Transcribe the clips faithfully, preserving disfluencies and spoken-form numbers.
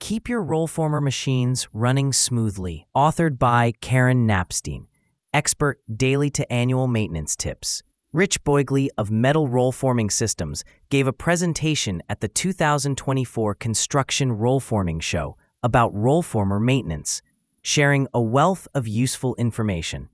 Keep your Rollformer machines running smoothly. Authored by Karen Napstein, expert daily to annual maintenance tips. Rich Boigley of Metal Rollforming Systems gave a presentation at the two thousand twenty-four Construction Rollforming Show about Rollformer maintenance, sharing a wealth of useful information.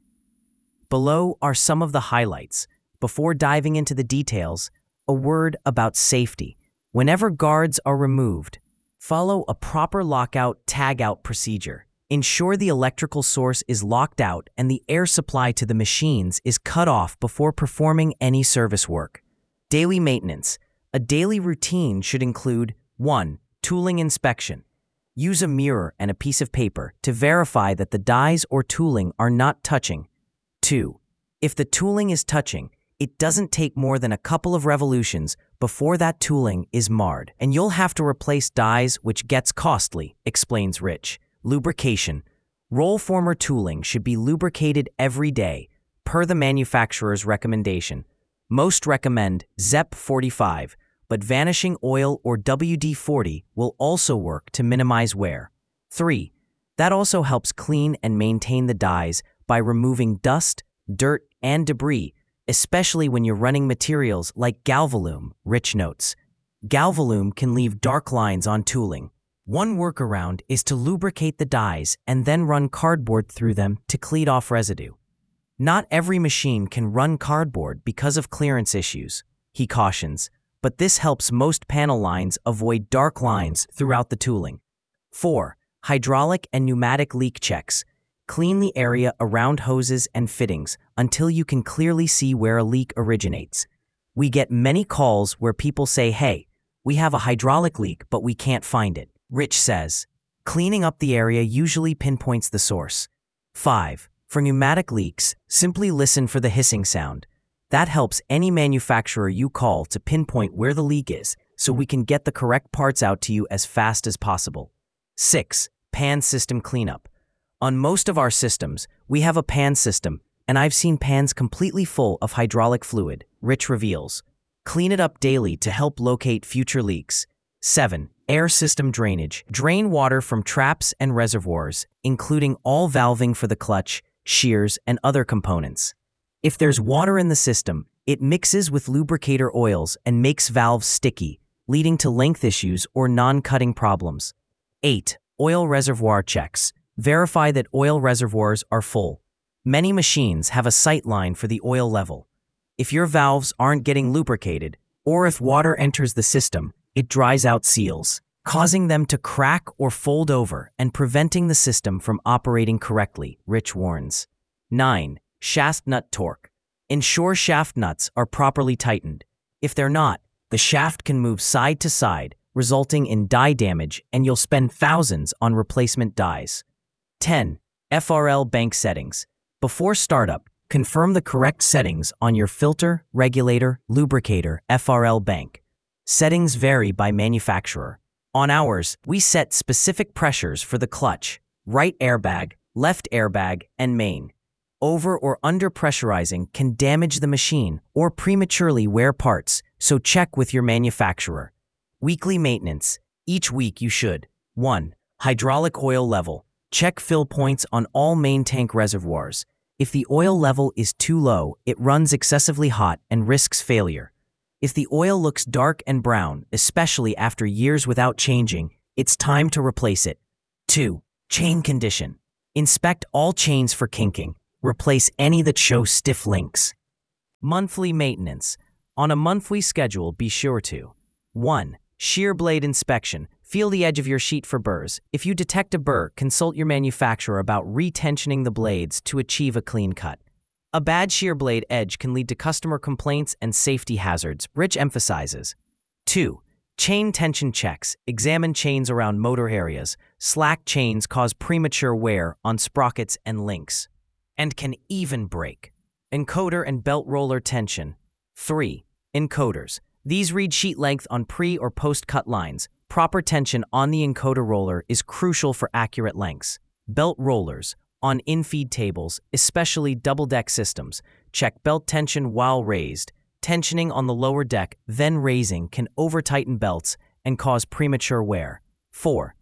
Below are some of the highlights. Before diving into the details, a word about safety. Whenever guards are removed, follow a proper lockout-tagout procedure. Ensure the electrical source is locked out and the air supply to the machines is cut off before performing any service work. Daily maintenance. A daily routine should include one Tooling inspection. Use a mirror and a piece of paper to verify that the dies or tooling are not touching. two If the tooling is touching, it doesn't take more than a couple of revolutions before that tooling is marred, and you'll have to replace dies, which gets costly, explains Rich. Lubrication. Rollformer tooling should be lubricated every day, per the manufacturer's recommendation. Most recommend Z E P forty-five, but vanishing oil or W D forty will also work to minimize wear. three That also helps clean and maintain the dies by removing dust, dirt, and debris, especially when you're running materials like Galvalume, Rich notes. Galvalume can leave dark lines on tooling. One workaround is to lubricate the dies and then run cardboard through them to clean off residue. Not every machine can run cardboard because of clearance issues, he cautions, but this helps most panel lines avoid dark lines throughout the tooling. four Hydraulic and pneumatic leak checks. Clean the area around hoses and fittings until you can clearly see where a leak originates. We get many calls where people say, "Hey, we have a hydraulic leak, but we can't find it." Rich says, cleaning up the area usually pinpoints the source. five For pneumatic leaks, simply listen for the hissing sound. That helps any manufacturer you call to pinpoint where the leak is, so we can get the correct parts out to you as fast as possible. six Pan system cleanup. On most of our systems, we have a pan system, and I've seen pans completely full of hydraulic fluid, Rich reveals. Clean it up daily to help locate future leaks. seven Air system drainage. Drain water from traps and reservoirs, including all valving for the clutch, shears, and other components. If there's water in the system, it mixes with lubricator oils and makes valves sticky, leading to length issues or non-cutting problems. eight Oil reservoir checks. Verify that oil reservoirs are full. Many machines have a sight line for the oil level. If your valves aren't getting lubricated, or if water enters the system, it dries out seals, causing them to crack or fold over and preventing the system from operating correctly, Rich warns. nine Shaft nut torque. Ensure shaft nuts are properly tightened. If they're not, the shaft can move side to side, resulting in die damage, and you'll spend thousands on replacement dies. ten F R L bank settings. Before startup, confirm the correct settings on your filter, regulator, lubricator, F R L bank. Settings vary by manufacturer. On ours, we set specific pressures for the clutch, right airbag, left airbag, and main. Over or under pressurizing can damage the machine or prematurely wear parts, so check with your manufacturer. Weekly maintenance. Each week you should one Hydraulic oil level. Check fill points on all main tank reservoirs. If the oil level is too low, it runs excessively hot and risks failure. If the oil looks dark and brown, especially after years without changing, it's time to replace it. two Chain condition. Inspect all chains for kinking. Replace any that show stiff links. Monthly maintenance. On a monthly schedule, be sure to one Shear blade inspection. Feel the edge of your sheet for burrs. If you detect a burr, consult your manufacturer about retensioning the blades to achieve a clean cut. A bad shear blade edge can lead to customer complaints and safety hazards, Rich emphasizes. two Chain tension checks. Examine chains around motor areas. Slack chains cause premature wear on sprockets and links, and can even break. Encoder and belt roller tension. three Encoders. These read sheet length on pre- or post-cut lines. Proper tension on the encoder roller is crucial for accurate lengths. Belt rollers. On in-feed tables, especially double-deck systems, check belt tension while raised. Tensioning on the lower deck, then raising, can over-tighten belts and cause premature wear. four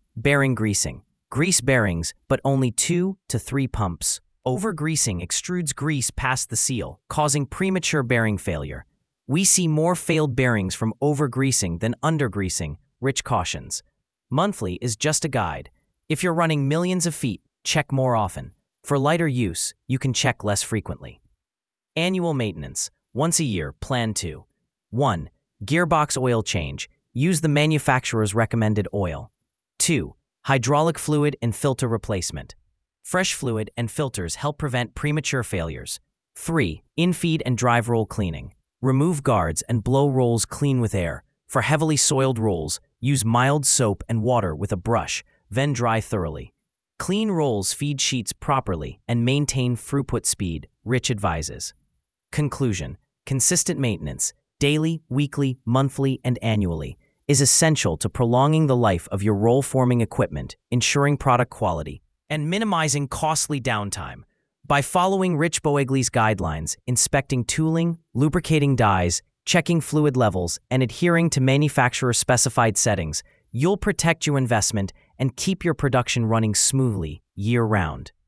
Bearing greasing. Grease bearings, but only two to three pumps. Over-greasing extrudes grease past the seal, causing premature bearing failure. We see more failed bearings from over-greasing than under-greasing, Rich cautions. Monthly is just a guide. If you're running millions of feet, check more often. For lighter use, you can check less frequently. Annual maintenance. Once a year, plan to. one. Gearbox oil change. Use the manufacturer's recommended oil. two. Hydraulic fluid and filter replacement. Fresh fluid and filters help prevent premature failures. three. Infeed and drive roll cleaning. Remove guards and blow rolls clean with air. For heavily soiled rolls, use mild soap and water with a brush, then dry thoroughly. Clean rolls feed sheets properly and maintain throughput speed, Rich advises. Conclusion. Consistent maintenance, daily, weekly, monthly, and annually, is essential to prolonging the life of your roll-forming equipment, ensuring product quality, and minimizing costly downtime. By following Rich Boegley's guidelines, inspecting tooling, lubricating dies, checking fluid levels, and adhering to manufacturer-specified settings, you'll protect your investment and keep your production running smoothly year-round.